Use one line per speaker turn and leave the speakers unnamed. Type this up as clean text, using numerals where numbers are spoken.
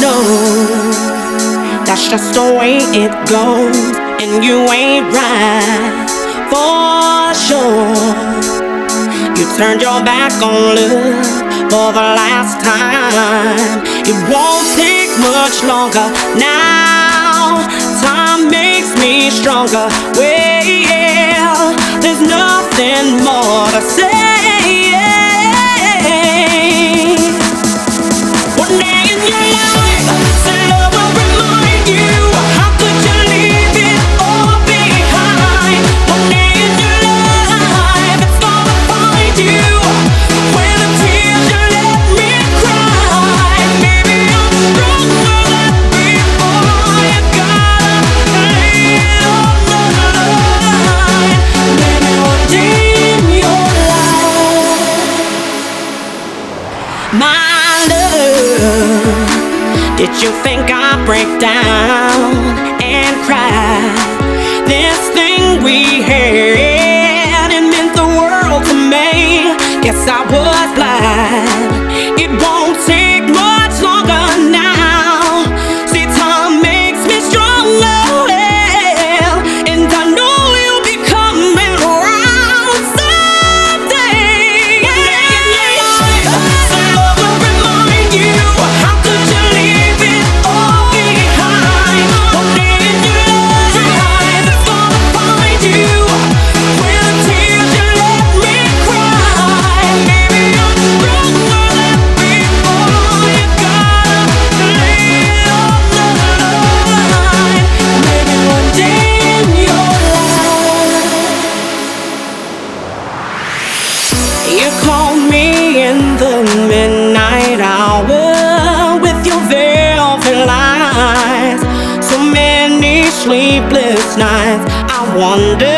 knows that's just the way it goes, and you ain't right for sure. You turned your back on love for the last time. It won't take much longer now. Time makes me stronger. Well, there's nothing more to say. One day in your life, love will remind you. How could you leave it all behind? One day in your life, it's gonna find you. Where the tears you let me cry. Maybe I'm stronger than before. You gotta lay it on the line. Maybe one day in your life, my love, did you think I'd break down and cry? This thing we had, it meant the world to me. Guess I was blind. It won't take much longer now. See, time makes me stronger, well, and I know you'll be coming around someday. So love will remind you. How could you leave it all behind? One day in your life, it's gonna find you. Where the tears you let me cry. Maybe I'm stronger than before. You gotta lay it on the line. Maybe one day in your life. You called me in the midnight hour with your velvet lies. So many sleepless nights. I wonder